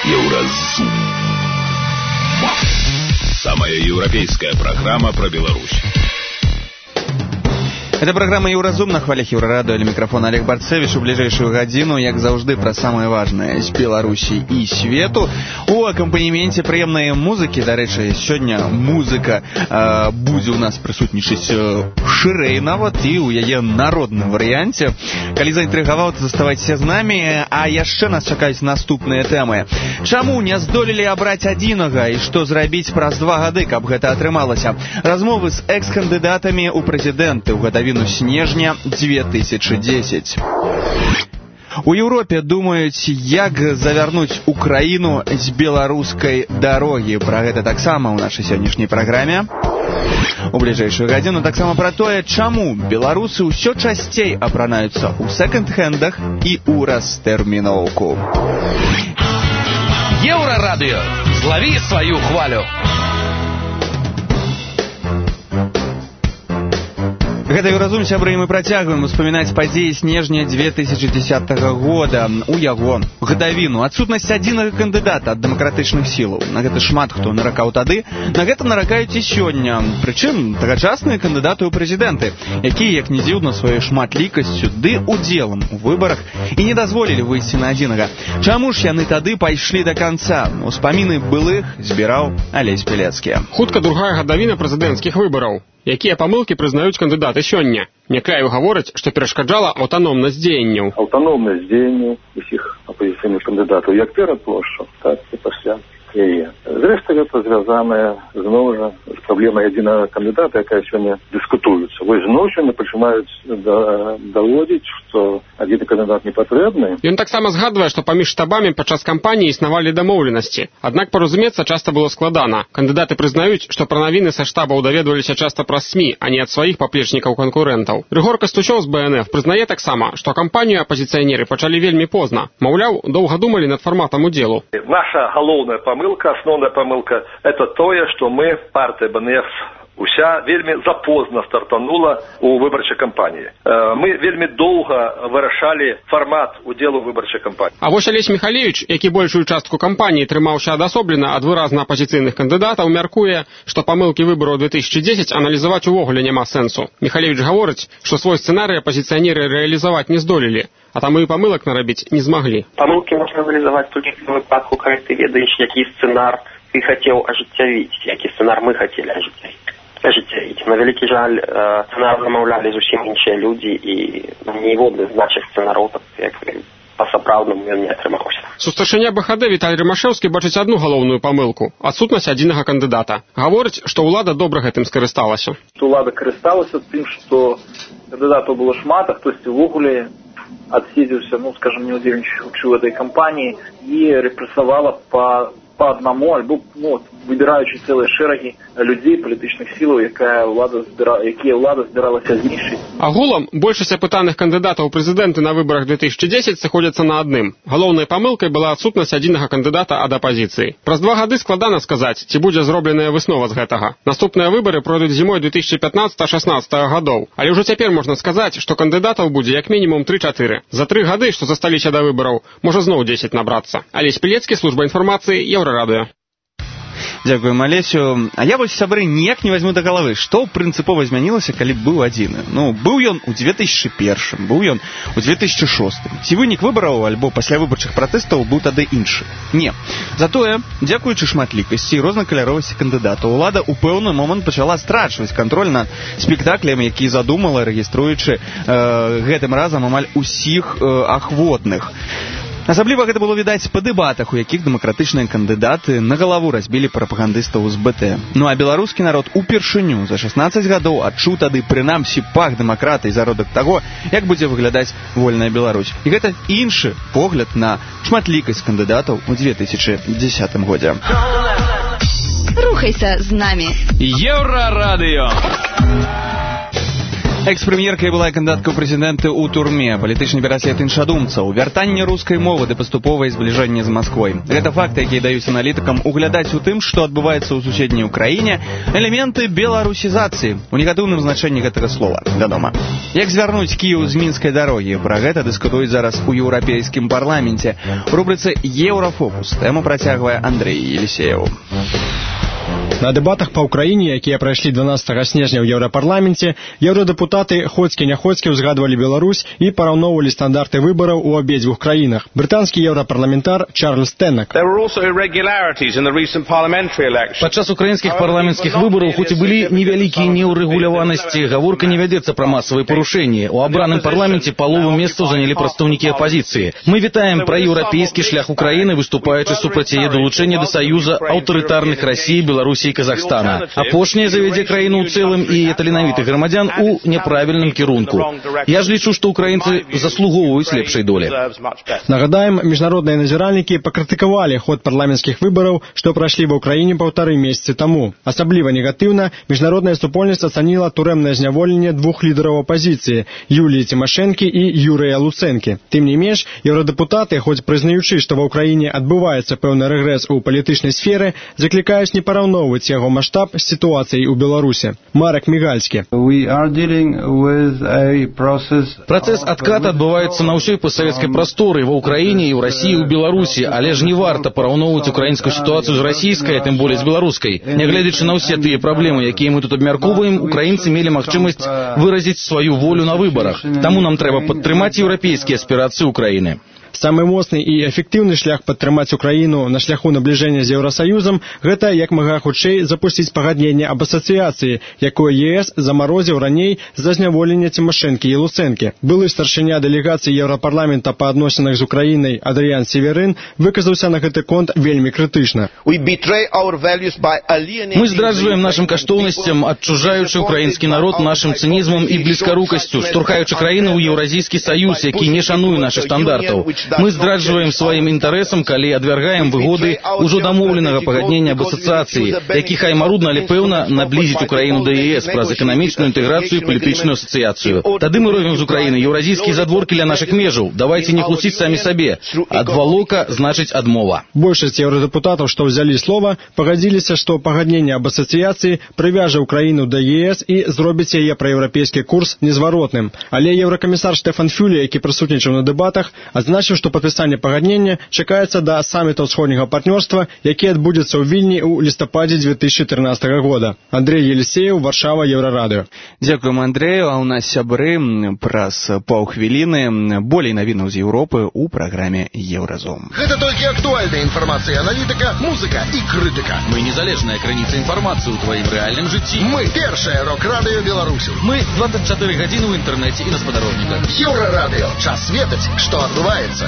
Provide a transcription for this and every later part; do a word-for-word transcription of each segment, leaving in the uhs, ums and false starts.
Еўразум. Самая европейская программа про Беларусь. Это программа «Еўразум» на хвалях Еўрарадио. Для микрофона Олег Барцевич. У ближайшую гадзіну, як заўжды, про самое важное з Беларусі і свету. У акампанементе прыемнай музыкі, дарэчы, сёння музыка э, будзе у нас прысутнічаць э, шырэй нават і ў яе народным варыянце. Калі заінтрыгаваў, то заставайцеся з намі, а яшчэ нас чакаюць наступныя тэмы. Чаму не здолелі абраць адзінага і што зрабіць праз два гады, каб гэта атрымалася? Размовы з экс-кандыдатамі ў прэзідэнты ў гадавіну снежня две тысячи десять. У Еўропе думаюць, як завярнуць Украіну з беларускай дарогі. Пра гэта таксама ў нашай сённяшняй праграме. У бліжэйшую гадзіну таксама пра тое, чаму беларусы ўсё часцей апранаюцца ў секонд-хендах і ў растэрміноўку. Еўрарадыё, злаві сваю хвалю. Гэта «Еўразум», сябры, і мы працягваем успамінаць падзеі снежня две тысячи десятого года. У яго гадавіну адсутнасць адзінага кандыдата ад дэмакратычных сілаў. На гэта шмат хто наракаў тады, на гэта наракаюць і сёння. Прычым тагачасныя кандыдаты ў прэзідэнты, якія, як не дзіўна, сваёй шматлікасцю ды удзелам у выбарах і не дазволілі выйсці на адзінага. Чаму ж яны тады пайшлі да канца? Успаміны былых збіраў Алесь Пелецкі. Хутка другая гадавіна прэзідэнцкіх выбараў. Якія памылкі прызнаюць кандыдаты сёння? Някляеў гаворыць, што перашкаджала аўтаномнасць дзеянняў. Аўтаномнасць дзеянняў усіх апазіцыйных кандыдатаў, як перад плошчу, так і пасля яе. Зрэшты, гэта звязанае зноў жа з праблемай адзінага кандыдата, якая сёння дыскутуецца. Вось зноў сёння пачынаюць да, даводзіць, што адзіны кандыдат не патрэбны. Ён таксама згадвае, што паміж штабамі падчас кампаніі існавалі дамоўленасці. Аднак паразумецца часта было складана. Кандыдаты прызнаюць, што пра навіны са штабаў даведваліся часта праз СМІ, а не ад сваіх паплечнікаў-канкурэнтаў. Рыгор Кастучоў з Бэ Эн Эф прызнае таксама, што кампанію апазіцыянеры пачалі вельмі позна. Маўляў, доўга думалі над фарматам удзелу. Наша галоўная памылка, асноўная памылка, это тое, што мы, партыя Бэ Эн Эф, уся вельмі запозна стартанула у выбарчай кампаніі. Мы вельмі доўга вырашалі фармат удзелу ў выбарчай кампаніі. А вось Алесь Міхалевіч, які большую частку кампаніі трымаўся адасоблена ад выразна апазіцыйных кандыдатаў, мяркуе, што памылкі выбараў две тысячи десять аналізаваць увогуле няма сэнсу. Міхалевіч гаворыць, што свой сцэнарый апазіцыянеры рэалізаваць не здолелі, а таму і памылак нарабіць не змаглі. Памылкі можна рэалізаваць толькі ў выпадку, калі ты ведаеш, які сцэнар ты хацеў ажыццявіць, які сцэнар мы хацелі ажыццявіць. ажыццявіць. На вялікі жаль, сцэнар замаўлялі зусім іншыя людзі, і ніводны з нашых сцэнараў, як па-сапраўднаму, ён не атрымаўся. Сустаршыня Бэ Ха Дэ Віталь Рымашэўскі бачыць адну галоўную памылку – адсутнасць адзінага кандыдата. Гаворыць, што ўлада добра гэтым скарысталася. Улада карысталася тым, што кандыдатаў было шмат, а хтосьці ўвогуле адседзіўся, ну, скажем, не ўдзельнічаючы ў гэтай кампаніі і рэпрэсавала па по одному, альбо ну, выбираючи цілі шераги людей, політичних сил, яка влада збира... які влада збиралася знішчыць. Агулам, большасць апытаных кандыдатаў у прэзідэнты на выбарах две тысячи десять сыходзяцца на адным. Галоўнай памылкай была адсутнасць адзінага кандыдата ад апазіцыі. Праз два гады складана сказаць, ці будзе зробленая выснова з гэтага. Наступныя выбары пройдуць зімой две тысячи пятнадцатого шестнадцатого гадоў. Але ўжо цяпер можна сказаць, што кандыдатаў будзе як мінімум тры-чатыры. За тры гады, што засталіся да выбараў, можа зноў дзесяць набрацца. Алесь Пелецкі, служба інфармацыі, Еўрарадыё. Дзякуем, Алесю. А я вось, сябры, ніяк не возьму да галавы, што прынцыпова змянілася, калі быў адзіны. Ну, быў ён у две тысячи первым, быў ён у две тысячи шостым. Ці вынік выбараў альбо пасля выбарчых пратэстаў быў тады іншы? Не. Затое, дзякуючы шматлікасці і рознакаляровасці кандыдатаў, улада ў пэўны момант пачала страчваць кантроль над спектаклем, які задумала, рэгіструючы э, гэтым разам амаль усіх э, ахвотных. Асабліва гэта было відаць па дэбатах, у якіх дэмакратычныя кандыдаты на галаву разбілі прапагандыстаў з Бэ Тэ. Ну а беларускі народ упершыню за шестнадцать гадоў адчуў тады прынамсі пах дэмакратыі, зародак таго, як будзе выглядаць вольная Беларусь. І гэта іншы погляд на шматлікасць кандыдатаў у две тысячи десятым годзе. Рухайся з намі. Еўрарадыё. Экс-прэм'ерка і былая кандыдатка ў прэзідэнты ў турме, палітычны пераслед іншадумцаў, вяртанне рускай мовы ды паступовае збліжэнне з Масквой. Гэта факты, якія даюць аналітыкам углядаць у тым, што адбываецца ў суседняй Украіне, элементы беларусізацыі, у негатыўным значэнні гэтага слова, вядома. Як звярнуць Кіеў з мінскай дарогі? Пра гэта дыскутуюць зараз у еўрапейскім парламенце. У рубрыцы «Еўрафокус» тэму працягвае Андрэй Елісееў. На дэбатах па Ўкраіне, якія прайшлі дванаццатага снежня ў Еўрапарламенце, еўрадэпутаты Ходскі-няходскі ўзгадвалі Беларусь і параўноўвалі стандарты выбараў у абедзвюх краінах. Брытанскі еўрапарламентар Чарльз Теннак. Падчас украінскіх парламенцкіх выбараў хоць і былі невялікія неўрэгуляванасці, гаворка не вядзецца пра масавыя парушэнні. У абраным парламенце палову месцаў занялі прадстаўнікі апазіцыі. Мы вітаем праеўрапейскі шлях Украіны, выступаючы супраць яе далучэння да саюза аўтарытарных Расіі, Беларусі і Казахстана. Апошняе завядзе краіну ў цэлым і таленавітых грамадзян у няправільным кірунку. Я ж лічу, што украінцы заслугоўваюць лепшай долі. Нагадаем, міжнародныя назіральнікі пакрытыкавалі ход парламенцкіх выбараў, што прайшлі ва ўкраіне паўтары месяцы таму. Асабліва негатыўна міжнародная супольнасць ацаніла турэмнае зняволенне двух лідараў апазіцыі – Юліі Цімашэнкі і Юрыя Луцэнкі. Тым не менш, еўрадэпутаты, хоць прызнаючы, што ва ўкраіне адбываецца пэўны рэгрэс у палітычнай сферы, заклікаюць не параўноўваць яго маштаб з сітуацыяй у Беларусі. Марак Мігальскі. Працэс адката адбываецца на ўсёй постсавецкай прасторы ва ўкраіне і ў Расіі і ў Беларусі, але ж не варта параўноўваць украінскую сітуацыю з расійскай, тым болей з беларускай. Нягледзячы на ўсе тыя праблемы, якія мы тут абмяркоўваем, украінцы мелі магчымасць выразіць сваю волю на выбарах. Таму нам трэба падтрымаць еўрапейскія аспірацыі Украіны. Самы моцны і эфектыўны шлях падтрымаць Украіну на шляху набліжэння з Еўрасаюзам – гэта як мага хутчэй запусціць пагадненне аб асацыяцыі, якое ЕС замарозіў раней за зняволенне Цімашэнкі і Луцэнкі. Былы старшыня дэлегацыі Еўрапарламента па адносінах з Украінай Адрыян Северын выказаўся на гэты конт вельмі крытычна. Мы здраджваем нашым каштоўнасцям, адчужаючы украінскі народ нашым цынізмам і блізкарукасцю, штурхаючы краіну ў Еўразійскі саюз, які не шануе нашых стандартаў. Мы здраджваем сваім інтарэсам, калі адвяргаем выгоды ўжо дамоўленага пагаднення аб асацыяцыі, які хай марудна, але пэўна наблізіць Украіну да ЕС праз эканамічную інтэграцыю і палітычную асацыяцыю. Тады мы робім з Украіны еўразійскія задворкі ля нашых межаў. Давайце не хлусіць самі сабе. Адвалока значыць адмова. Большасць еўрадэпутатаў, што ўзялі слова, пагадзіліся, што пагадненне аб асацыяцыі прывяжа Украіну да ЕС і зробіць яе праеўрапейскі курс незваротным. Але еўракамісар Штэфан Фюле, які прысутнічаў на дэбатах, адзначыў, што падпісанне пагаднення чакаецца да саміта ўсходняга партнёрства, які адбудзецца ў Вільні ў лістападзе дзве тысячы трынаццатага года. Андрэй Елісееў, Варшава, Еўрарадыё. Дзякуем, Андрэю, а ў нас сябры праз паўхвіліны болей навінаў з Еўропы ў праграме Еўразум. Гэта толькі актуальная інфармацыя аналітыка, музыка і крытыка. Мы незалежная крыніца інфармацыі ў тваім рэальным жыцці. Мы першае рок-радыё Беларусі. Мы двадцать четыре гадзіны ў інтэрнэце і на спадарожніках. Еўрарадыё. Час ведаць, што адбываецца.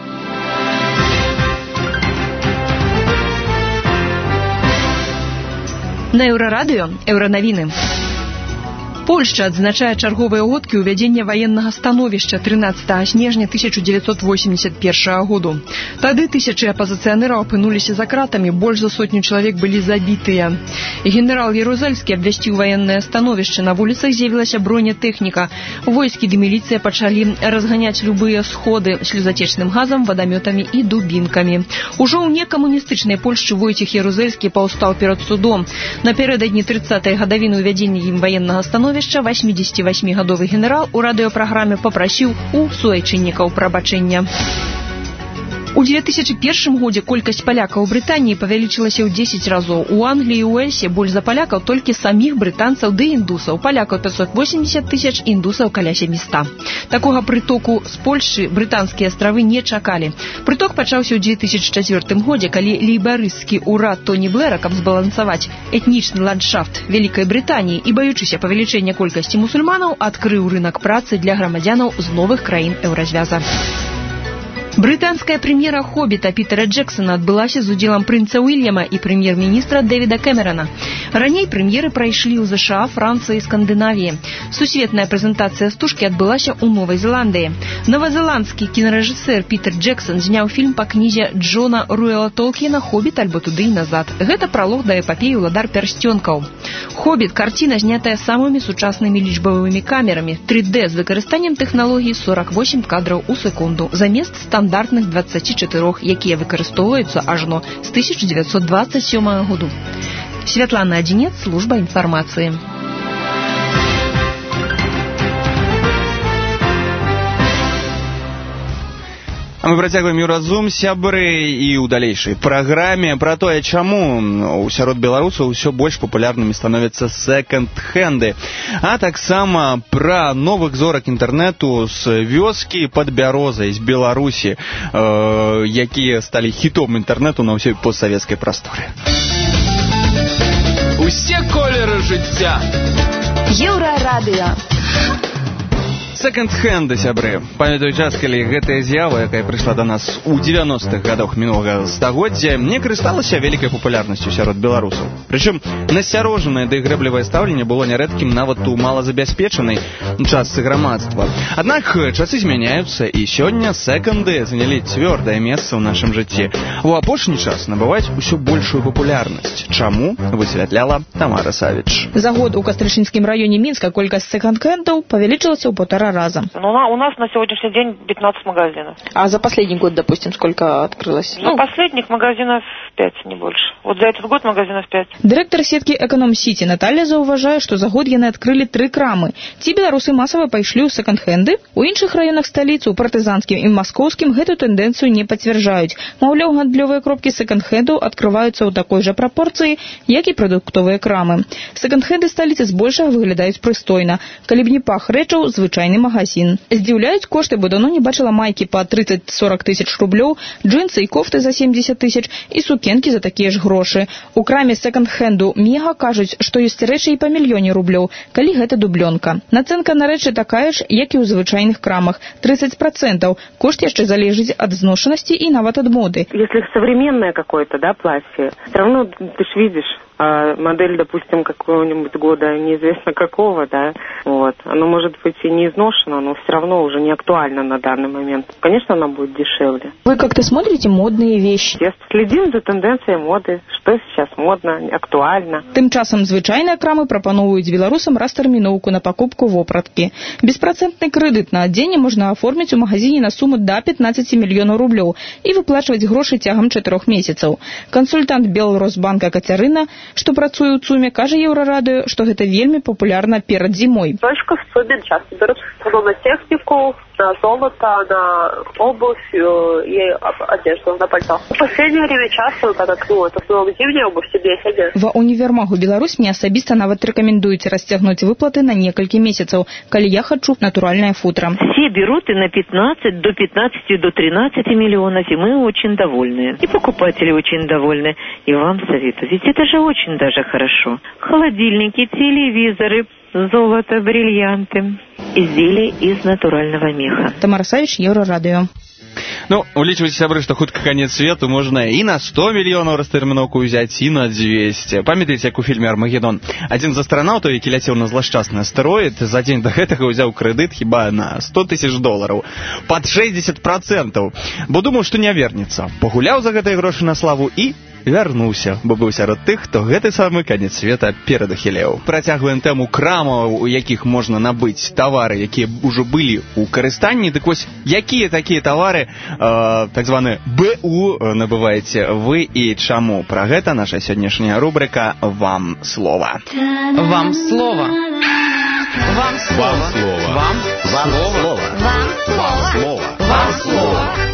На Еўрарадыё еўранавіны. Польшча адзначае чарговыя годкі ўвядзення ваеннага становішча трынаццатага снежня тысяча дзевяцьсот восемьдесят первого году. Тады тысячы апазіцыянераў апынуліся за кратамі, больш за сотню чалавек былі забітыя. Генерал Ярузельскі абвясціў ваеннае становішча, на вуліцах з'явілася бронетэхніка. Войскі ды міліцыя пачалі разганяць любыя сходы слёзатечным газам, вадамётамі і дубінкамі. Ужо ў некамуністычнай Польшчы Войцех Ярузельскі паўстаў перад судом. Напярэдадні трыццатай гадавіны ўвядзення ім ваеннага становішча восьмидесятивосьмигадовы генерал у радыёпраграме папрасіў у суайчыннікаў прабачэння. У две тысячи первом годзе колькасць палякаў у Брытаніі павялічылася ў дзесяць разоў. У Англіі і Уэльсе больш за палякаў толькі саміх брытанцаў ды індусаў. Палякаў пятьсот восемьдесят тысяч, індусаў каля сямісот. Такога прытоку з Польшчы брытанскія астравы не чакалі. Прыток пачаўся ў две тысячи четвёртым годзе, калі лейбарысцкі ўрад Тоні Блэра, каб збалансаваць этнічны ландшафт Вялікай Брытаніі і баючыся павелічэння колькасці мусульманаў, адкрыў рынак працы для грамадзянаў з новых краін еўразвяза. Брытанская прэм'ера «Хоббіта» Пітера Джексона адбылася з удзелам прынца Уільяма і прэм'ер-міністра Дэвіда Кэмерана. Раней прэм'еры прайшлі ў ЗША, Францыі і Скандынавіі. Сусветная прэзентацыя стужкі адбылася ў Новай Зеландыі. Новазеландскі кінарэжысэр Пітер Джексон зняў фільм па кнізе Джона Руэла Толкіена «Хоббіт» альбо туды і назад. Гэта пралог да эпапеі «Уладар пярсцёнкаў». «Хоббіт» – карціна, знятая самымі сучаснымі лічбавымі камерамі три дэ з выкарыстаннем тэхналогіі сорок восемь кадраў у секунду замест стандартных двадцати чатырох, якія выкарыстоўваюцца ажно з тысяча девятьсот двадцать сёмага году. Святлана Адзінец, служба інфармацыі. Мы працягваем Еўразум, сябры, і ў далейшай праграме пра тое, чаму сярод беларусаў усё больш папулярнымі становяцца секонд-хенды, а таксама пра новых зорак інтэрнэту з вёскі пад Бярозай, з Беларусі, э, якія сталі хітом інтэрнэту на ўсёй постсавецкай прасторы. Усе колеры жыцця. Еўрарадыё. Секонд-хенды, сябры. Памятаю час, калі гэтая з'ява, якая прыйшла да нас у девяностых гадах мінулага стагоддзя, не карысталася вялікай папулярнасцю сярод беларусаў. Прычым насцярожанае ды грэблівае стаўленне было нярэдкім нават у малазабяспечанай частцы грамадства. Аднак часы змяняюцца, і сёння секонды занялі цвёрдае месца ў нашым жыцці. У апошні час набываюць усё большую папулярнасць. Чаму? Высвятляла Тамара Савіч. За год у Кастрычніцкім раёне Мінска колькасць секонд-хендаў павялічылася ў полтора раза. Ну, у нас на сегодняшний день пятнадцать магазинов. А за последний год, допустим, сколько открылось? За ну, последних магазинов пять, не больше. Вот за этот год магазинов пять. Директор сетки Эконом-Сити Наталья заўважае, што за год яны адкрылі тры крамы. Ці беларусы масава пайшлі ў секонд-хенды? У іншых раёнах сталіцы, у партызанскім і маскоўскім, гэту тэндэнцыю не пацвярджаюць. Маўляў, гандлёвыя кропкі секонд-хендаў адкрываюцца ў такой жа прапорцыі, як і прадуктовыя крамы. Секонд-хенды сталіцы збольшага выглядаюць прыстойна. Калі б не пах рэчаў, звычайны магазин. Здзіўляюць кошты, бо давно не бачыла майкі па тридцать-сорок тысяч рублёў, джинсы і кофты за семьдесят тысяч і сукенкі за такія ж грошы. У краме секонд-хенду Мега кажуць, што ёсць рэчы і па мільёне рублёў, калі гэта дублёнка. Нацэнка на рэчы такая ж, як і ў звычайных крамах – тридцать процентов. Кошт яшчэ залежыць ад зношанасці і нават ад моды. Если современное какое-то, да, платье, все равно ты ж видишь, а модель, допустим, какого-нибудь года, неизвестно какого, да, вот, оно может быть и не изношено, но все равно уже не актуально на данный момент. Конечно, она будет дешевле. Вы как-то смотрите модные вещи? Я следим за тенденцией моды, что сейчас модно, актуально. Тым часам звычайныя крамы прапаноўваюць беларусам растэрміноўку на покупку вопраткі. Беспрацэнтны крэдыт на адзенне можна аформіць у магазине на суму до пятнадцати мільёнаў рублёў і выплачваць грошы цягам чатырох месяцаў. Кансультант Белросбанка Кацярына, што працуе ў ЦУМе, кажа Еўрарадыё, што гэта вельмі папулярна перад зімой. Точка в ЦУМе часто берут на технику, на золото, на обувь и одежду, на пальто. В последнее время часто, так как, ну, это в основном зимняя обувь, себе ходят. Ва універмагу Беларусь мне асабіста нават рэкамендуюць расцягнуць выплаты на некалькі месяцаў, калі я хачу натуральное футро. Все берут и на пятнадцать, до пятнадцати, до тринадцати миллионов, и мы очень довольны. И покупатели очень довольны. И вам советую, ведь это же очень даже хорошо. Холодильники, телевизоры, золото, бриллианты. Изделия из натурального меха. Тамара Савіч, Еўрарадыё. Ну, улічвайце, сябры, што хутка канец свету можна і на сто мільёнаў растэрміноўку ўзяць, і на двести. Памятаеце, як у фільме «Армагеддон»? Адзін з астранаўтаў, які ляцеў на злашчасны астэроід, за дзень да гэтага ўзяў крэдыт хіба на сто тысяч долараў. Пад шэсцьдзесят процентов. Бо думаў, што не вернецца. Пагуляў за гэтыя грошы на славу і вярнуўся, бо быў сярод тых, хто гэты самы канец света перадахілеў. Працягваем тэму крамаў, у якіх можна набыць тавары, якія ўжо былі ў карыстанні. Дык вось, якія такія тавары, э, так званы БУ, набываеце вы і чаму? Пра гэта наша сённяшняя рубрика «Вам слова». Вам слова. Вам слова. Вам слова. Вам слова. Вам слова. Вам слова. Вам слова.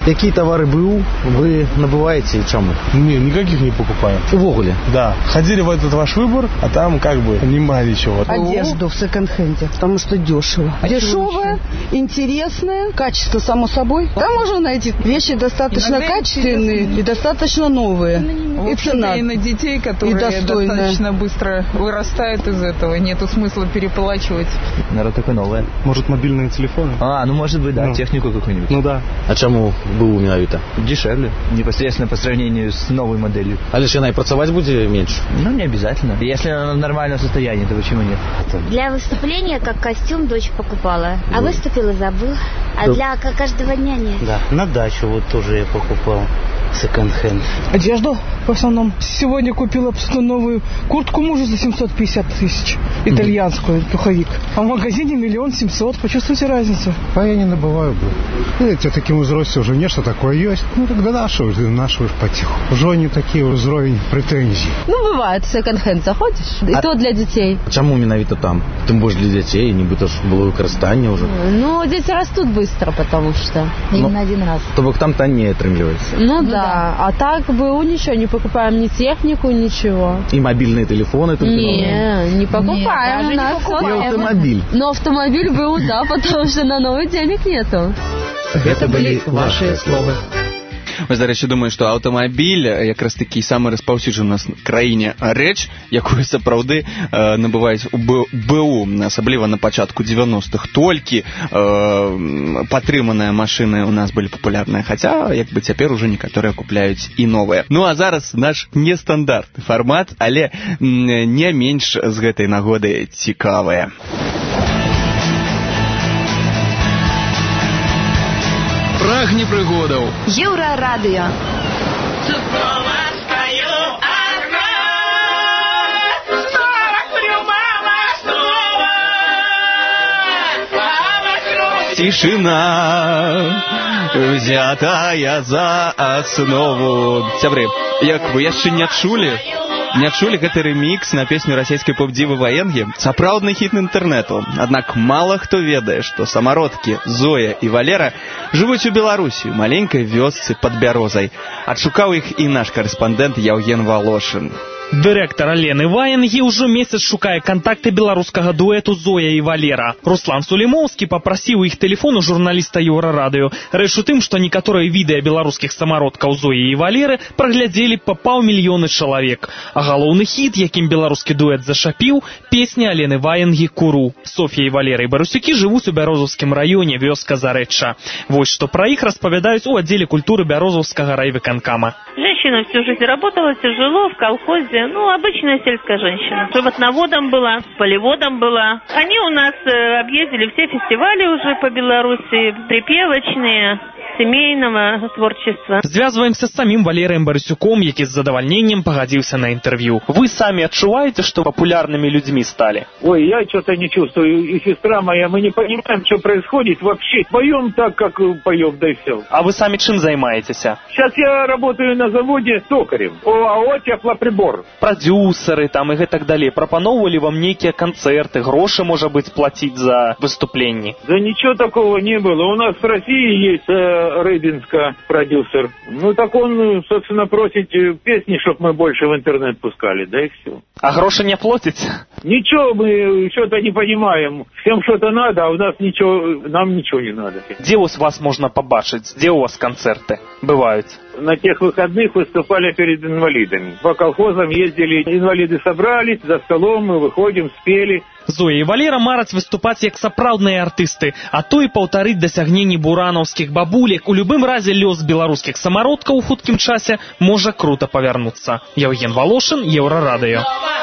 Какие товары БУ вы набываете и чему? Не, никаких не покупаем. Увогуле? Да. Ходили в этот ваш выбор, а там как бы нема ничего. Одежду в секонд-хенде, потому что дешево. А дешевое, интересное, качество само собой. Там можно найти вещи достаточно иногда качественные интересно. И достаточно новые. В и цена. И на детей, которые достаточно быстро вырастают из этого, нету смысла переплачивать. Наверное, такое новое. Может, мобильные телефоны? А, ну может быть, да, ну. технику какую-нибудь. Ну да. А чему БУ менавіта? Дешевле, непосредственно по сравнению с новой моделью. А лишь она и pracować будет меньше? Ну, не обязательно. Если она в нормальном состоянии, то почему нет? Для выступления, как костюм, дочь покупала. А вот. Выступил и забыл. А да. Для каждого дня нет. Да, на дачу вот тоже я покупал. Секонд-хенд. Одежду в основном. Сегодня купила абсолютно новую куртку мужу за семьсот пятьдесят тысяч. Итальянскую, mm-hmm. пуховик. А в магазине миллион семьсот. Почувствуйте разницу. А я не набываю. Знаете, таким возрасте уже нечто такое есть. Ну, тогда нашего, нашего потиху. Уже не такие уровень претензий. Ну, бывает, в секонд-хенд заходишь. И а то для детей. Чему менавіта там? Тем больше для детей, нібито ж было використання уже. Ну, дети растут быстро, потому что именно ну, один раз. То бок там таннее отрымливается. Ну, да. Да, а так БУ ничего, не покупаем ни технику, ничего. И мобильные телефоны только? Не, не покупаем. Нет, у нас покупаем. И автомобиль. Но автомобиль БУ, да, потому что на новый денег нету. Это были ваши слова. Вось, дарэчы, думаю, што аўтамабіль якраз такі самы распаўсюджаны у нас краіне рэч, якую сапраўды э, набываюць у БУ, асабліва на пачатку дзевяностых. Толькі э, падтрыманыя машыны у нас былі папулярныя, хаця як бы цяпер ужо некаторыя купляюць і новыя. Ну а зараз наш нестандартны фармат, але не менш з гэтай нагоды цікавыя. Прагне прыгодаў. Еўрарадыё. Тишина, взятая за основу. Сябры, як вы яшчэ не чулі? Не чулі гэты ремікс на песню расійскай поп-дівы Ваенгі? Сапраўдны хіт інтэрнэту. Аднак мала хто ведае, што самародкі Зоя і Валера жывуць у Беларусі, у маленькай вёсцы пад Бярозай. Адшукаў іх і наш карэспандэнт Яўген Валошын. Дырэктар Алены Ваенгі ўжо месяц шукае кантакты беларускага дуэту Зоя і Валера. Руслан Сулімоўскі папрасіў іх тэлефон у журналіста Еўрарадыё. Рэч у тым, што некаторыя відэа беларускіх самародкаў Зоі і Валеры праглядзелі па паўмільёны чалавек. А галоўны хіт, якім беларускі дуэт зашапіў, песня Алены Ваенгі «Куру». Софья і Валера і Барусюкі жывуць у Бярозаўскім раёне, вёска Зарэчча. Вось што пра іх распавядаюць у аддзеле культуры Бярозаўскага райвыканкама. Женщина всю жизнь работала, тяжело, в колхозе. Ну, обычная сельская женщина. Животноводом была, полеводом была. Они у нас э, объездили все фестивали уже по Беларуси, припевочные, семейного творчества. Звязваемся с самим Валерием Барысюком, які з задовольнением погодился на интервью. Вы сами отчуваете, что популярными людьми стали? Ой, я что-то не чувствую. И сестра моя, мы не понимаем, что происходит вообще. Поем так, как поем, да и все. А вы сами чем занимаетесь? Сейчас я работаю на заводе токарем. ОАО «Теплоприбор». Продюсеры там и так далее. Пропановывали вам некие концерты, гроши, может быть, платить за выступления? Да ничего такого не было. У нас в России есть э, Рыбинска продюсер. Ну так он, собственно, просит песни, чтобы мы больше в интернет пускали, да и все. А гроши не платите? Ничего, мы что-то не понимаем. Всем что-то надо, а у нас ничего, нам ничего не надо. Где у вас можно побачить? Где у вас концерты бывают? На тех выходных выступали перед инвалидами. По колхозам ездили, инвалиды собрались, за столом мы выходим, спели. Зоя і Валера мараць выступаць як сапраўдныя артысты, а то і паўтарыць дасягненні буранаўскіх бабулек. У любым разе лёс беларускіх самародкаў у хуткім часе можа крута павярнуцца. Яўген Валошын, Еўрарадыё.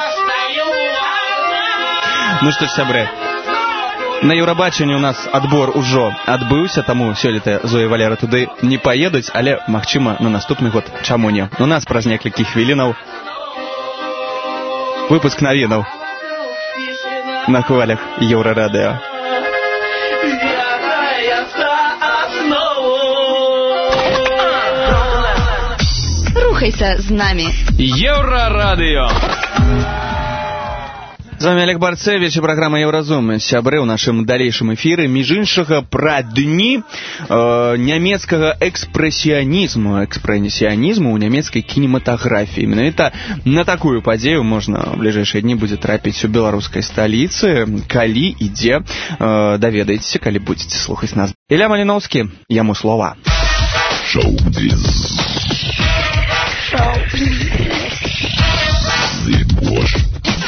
Ну што ж, сябры, на Еўрабачанні у нас адбор ужо адбыўся, таму сёлета Зоя і Валера туды не паедуць, але, магчыма, на наступны год чаму не. У нас праз некалькі хвілінаў выпуск навінаў на хвалях Еўрарадыё. Рухайся з намі. Еўрарадыё. З вами Олег Барцевич і праграма Еўразум. Сябры, ў нашым далейшым эфіры, між іншага, пра дні э, нямецкага экспрэсіянізму, экспрэсіянізму ў нямецкай кінематаграфіі. Менавіта на такую падзею можна ў бліжэйшыя дні будзе трапіць у беларускай сталіцы. Калі і дзе, э, даведаецеся, калі будзеце слухаць нас. Ілля Маліноўскі, яму слова. Шоу-біз. Шоу-біз.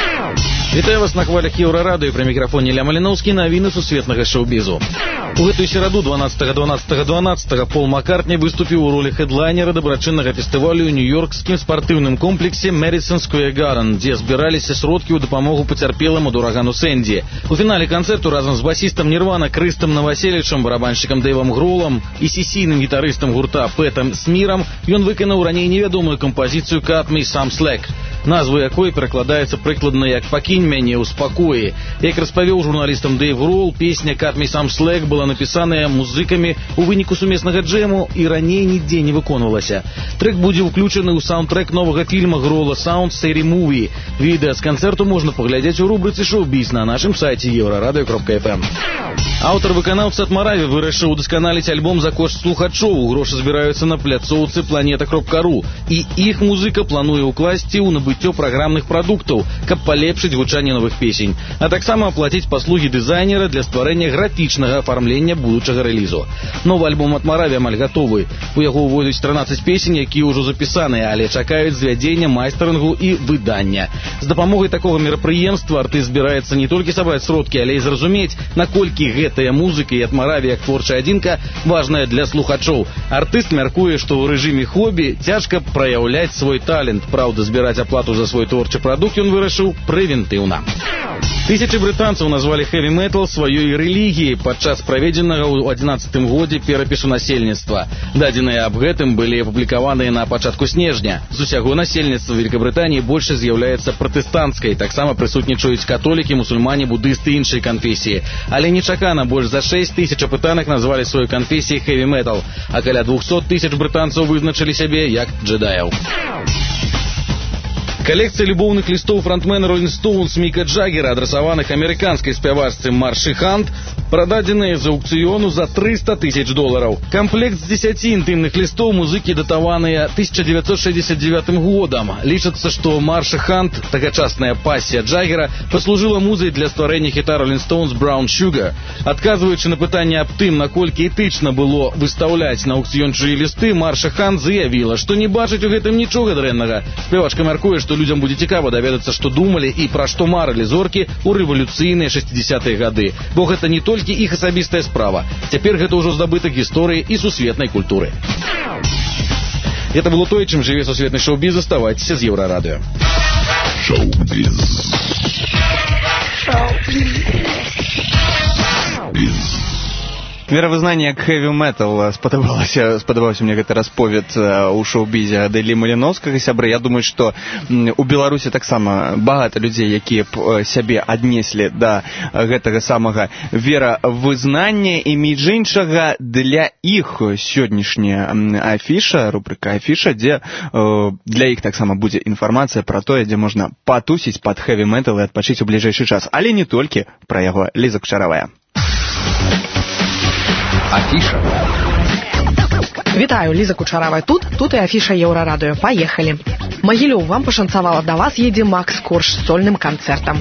Вітаю вас на хвалях Еўрарадыё, пры мікрафоне Ілля Маліноўскі, навіны сусветнага шоу-бізу. У гэтую сераду дванаццатага дванаццатага дванаццатага Пол Маккартні выступіў у ролі хедлайнера дабрачыннага фестывалю ў нью-йоркскім спартыўным комплексе Madison Square Garden, дзе збіраліся сродкі ў дапамогу пацярпелым ад урагану Сэнді. У фінале канцэрту разам з басістам Нірвана Крыстам Наваселічам, барабаншчыкам Дэйвам Гролам і сесійным гітарыстам гурта Пэтам Смірам ён выканаў раней невядомую кампазіцыю «Cut Me Some Slack», назву якой перакладаецца прыкладна як «Пакінь мяне ў спакоі». Як распавёў журналістам Дэйв Грол, песня «Cut Me Some Slack» была напісаная музыкамі ў выніку сумеснага джэму і раней нідзе не выконвалася. Трэк будзе ўключаны ў саундтрэк новага фільма Грола «Sound Scary Movie». Відэа з канцэрту можна паглядзець у рубрыцы «Шоу-біз» на нашым сайце еўрарадыё кропка эф эм. Аўтар-выканаўца ад Мараві вырашыў удасканаліць альбом за кошт слухачоў. Грошы збіраюцца на пляцоўцы планета кропка ру. І іх музыка плануе ўкласці ў набыццё праграмных прадуктаў, каб палепшыць гучанне новых песень, а таксама аплаціць паслугі дызайнера для стварэння графічнага афармлення будучага рэлізу. Новы альбом ад Мараві амаль гатовы. У яго ўводзяць трынаццаць песень, якія ўжо запісаныя, але чакаюць звядзення, майстарынгу і выдання. З дапамогай такога мерапрыемства артыст збіраецца не толькі сабраць сродкі, але і зразумець, наколькі гэтая музыка і ад Мараві як творчая адзінка важная для слухачоў. Артыст мяркуе, што ў рэжыме хобі цяжка праяўляць свой талент. Праўда, збіраць аплату за свой творчы прадукт ён вырашыў прэвентыўна. Тысячы брытанцаў назвалі хэві-метал сваёй рэлігіяй падчас праведзенага ў адзінаццатым годзе перапісу насельніцтва. Дадзеныя аб гэтым былі апублікаваныя на пачатку снежня. З усяго насельніцтва Великабрытаніі большасць з'яўляецца пратэстанцкай, таксама прысутнічаюць католікі, мусульмане, будысты і іншыя канфесіі. Але нечакана больш за шэсць тысяч апытаных назвалі сваёй канфесіяй хэві-метал, а каля двухсот тысяч брытанцаў вызначылі сябе як джедаяў. Калекцыя любоўных лістоў фронтмена Rolling Stones Міка Джаггера, адрасаваных амерыканскай спявачцы Маршы Хант, прададзеныя з аўкцыёну за трыста тысяч долараў. Камплект з дзесяці інтымных лістоў музыкі датаваныя тысяча дзевяцьсот шэсцьдзесят дзевятым годам. Лічыцца, што Маршы Хант, тагачасная пассія Джаггера, паслужыла музай для стварэння хіта Rolling Stones Brown Sugar. Адказваючы на пытанне аб тым, наколькі этычна было выстаўляць на аўкцыён чужыя лісты, Марша Хант заявіла, што не бачыць у гэтым нічога дрэннага. Спявачка мяркуе, што людзям будзе цікава даведацца, што думалі і пра што марылі зоркі ў рэвалюцыйныя шэсцідзесятыя гады. Бо гэта не толькі іх асабістая справа. Цяпер гэта ўжо здабытак гісторыі і сусветнай культуры. Гэта было тое, чым жыве сусветны шоу-біз. Заставайцеся з Еўрарадыё. Шоу-біз. Шоу-біз. Веравызнанне як хэві-метал спадабалася, спадабаўся мне гэты расповед у шоу-бізе ад Іллі Маліноўскага. Сябры, я думаю, што у Беларусі таксама багата людзей, якія б сябе аднеслі да гэтага самага веравызнання, і між іншага для іх сённяшняя афіша, рубрыка афіша, дзе для іх таксама будзе інфармацыя пра тое, дзе можна патусіць пад хэві-метал і адпачыць у бліжэйшы час. Але не толькі пра яго. Ліза Кучаравая. Афіша. Вітаю, Ліза Кучаравая тут, тут і афіша Еўрарадыё. Паехалі. Магілёў, вам пашанцавала, да вас едзе Макс Корж з сольным канцэртам.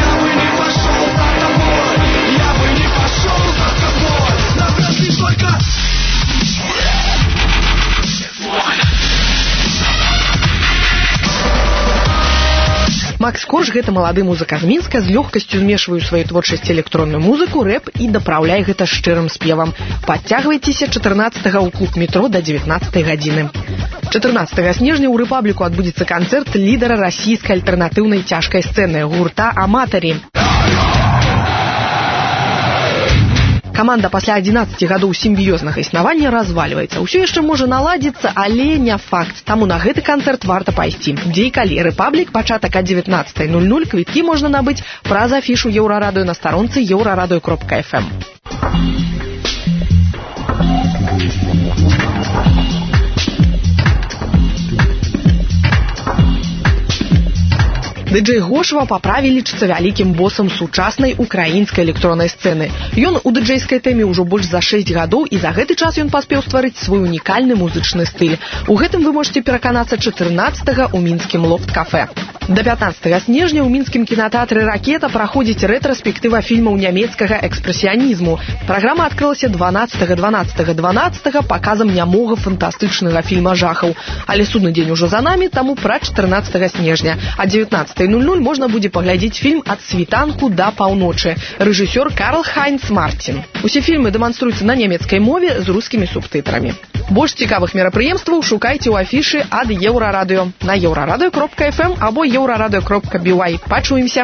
Макс Корж – гэта малады музыка з Мінска, з лёгкасцю змешвае ў сваёй творчасці электронную музыку, рэп і дапраўляе гэта шчырым спевам. Падцягвайцеся чатырнаццатага ў клуб метро да дзевятнаццатай гадзіны. чатырнаццатага снежня ў Рэпабліку адбудзецца канцэрт лідара расійскай альтэрнатыўнай цяжкай сцэны гурта «Аматарі». Каманда пасля адзінаццаці гадоў сімбіёзнага існавання развальваецца. Усё яшчэ можа наладзіцца, але не факт. Таму на гэты канцэрт варта пайсці. Дзе і калі? Рэпаблік, пачатак ад дзевятнаццатай нуль нуль. Квіткі можна набыць праз афішу Еўрарадыё на старонцы еўрарадыё кропка эф эм. Ды-джэй Гошева па праве лічыцца вялікім босам сучаснай украінскай электроннай сцэны. Ён у ды-джэйскай тэме ўжо больш за шэсць гадоў, і за гэты час ён паспеў стварыць свой унікальны музычны стыль. У гэтым вы можете пераканацца чатырнаццатага ў мінскім лофт-кафе. Да пятнаццатага снежня ў мінскім кінатэатры «Ракета» праходзіць рэтраспектыва фільмаў нямецкага экспрэсіянізму. Праграма адкрылася дванаццатага дванаццатага дванаццатага паказам нямога фантастычнага фільма жахаў. Але судны дзень ужо за намі, таму пра чатырнаццатага снежня. А дзевятнаццатага нуль нуль можна будзе паглядзець фільм «Ад світанку да паўночы». Рэжысёр Карл-Хайнц Мартин. Усе фільмы дэманструюцца на нямецкай мове з рускімі субтытрамі. Больш цікавых мерапрыемстваў шукайце ў афішы ад Еўрарадыё на еўрарадыё кропка эф эм або еўрарадыё кропка би вай. Пачуемся!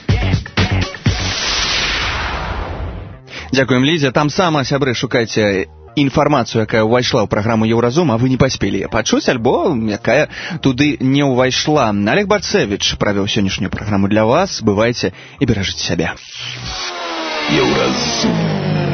Дзякуем, Лідзя. Там сама, сябры, шукайце інфармацыю, якая ўвайшла ў праграму Еўразум, а вы не паспелі пачуць, альбо якая туды не ўвайшла. Олег Барцевіч правёў сённяшнюю праграму для вас. Бывайце і беражыце сябе. Еўразум.